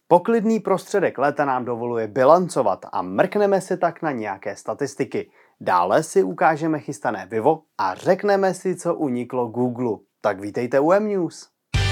Poklidný prostředek léta nám dovoluje bilancovat a mrkneme si tak na nějaké statistiky. Dále si ukážeme chystané Vivo a řekneme si, co uniklo Google. Tak vítejte u M-News.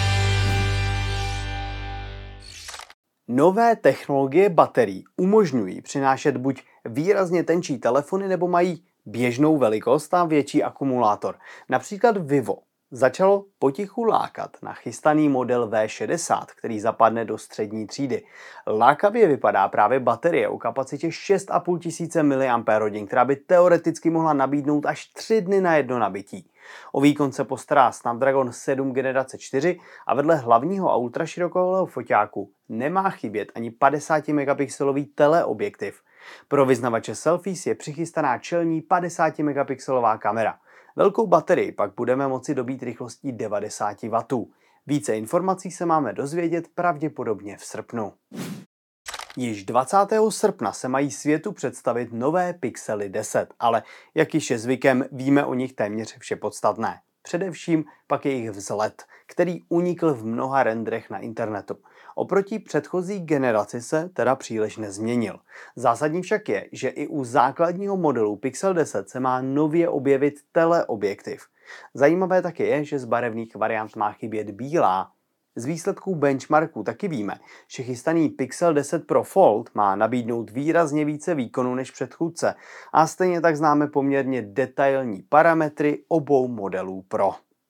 Nové technologie baterií umožňují přinášet buď výrazně tenčí telefony, nebo mají běžnou velikost a větší akumulátor. Například Vivo začalo potichu lákat na chystaný model V60, který zapadne do střední třídy. Lákavě vypadá právě baterie o kapacitě 6500 mAh, která by teoreticky mohla nabídnout až 3 dny na jedno nabití. O výkon se postará Snapdragon 7 generace 4 a vedle hlavního a ultraširokého foťáku nemá chybět ani 50 megapixelový teleobjektiv. Pro vyznavače selfies je přichystaná čelní 50 megapixelová kamera. Velkou baterii pak budeme moci dobít rychlostí 90 W. Více informací se máme dozvědět pravděpodobně v srpnu. Již 20. srpna se mají světu představit nové Pixely 10, ale jak již je zvykem, víme o nich téměř vše podstatné. Především pak jejich vzhled, který unikl v mnoha rendrech na internetu. Oproti předchozí generaci se teda příliš nezměnil. Zásadní však je, že i u základního modelu Pixel 10 se má nově objevit teleobjektiv. Zajímavé taky je, že z barevných variant má chybět bílá. Z výsledků benchmarku taky víme, že chystaný Pixel 10 Pro Fold má nabídnout výrazně více výkonu než předchůdce a stejně tak známe poměrně detailní parametry obou modelů Pro.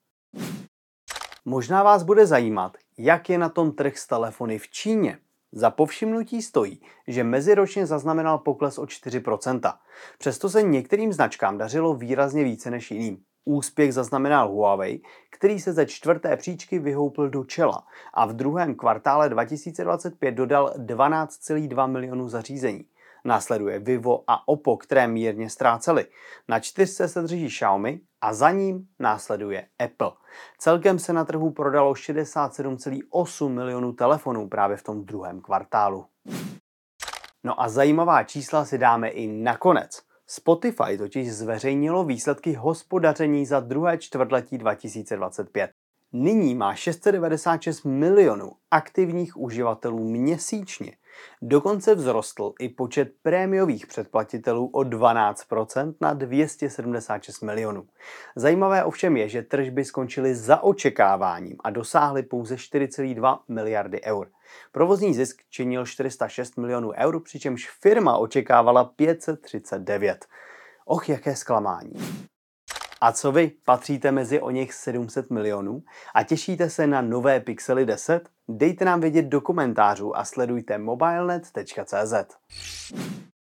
Možná vás bude zajímat, jak je na tom trh s telefony v Číně. Za povšimnutí stojí, že meziročně zaznamenal pokles o 4%. Přesto se některým značkám dařilo výrazně více než jiným. Úspěch zaznamenal Huawei, který se ze 4. příčky vyhoupl do čela a v druhém kvartále 2025 dodal 12,2 milionů zařízení. Následuje Vivo a Oppo, které mírně ztrácely. Na 4. se drží Xiaomi a za ním následuje Apple. Celkem se na trhu prodalo 67,8 milionů telefonů právě v tom druhém kvartálu. No a zajímavá čísla si dáme i nakonec. Spotify totiž zveřejnilo výsledky hospodaření za druhé čtvrtletí 2025. Nyní má 696 milionů aktivních uživatelů měsíčně. Dokonce vzrostl i počet prémiových předplatitelů o 12% na 276 milionů. Zajímavé ovšem je, že tržby skončily za očekáváním a dosáhly pouze 4,2 miliardy eur. Provozní zisk činil 406 milionů eur, přičemž firma očekávala 539. Och, jaké zklamání. A co vy? Patříte mezi oněch 700 milionů a těšíte se na nové Pixely 10? Dejte nám vědět do komentářů a sledujte mobilenet.cz.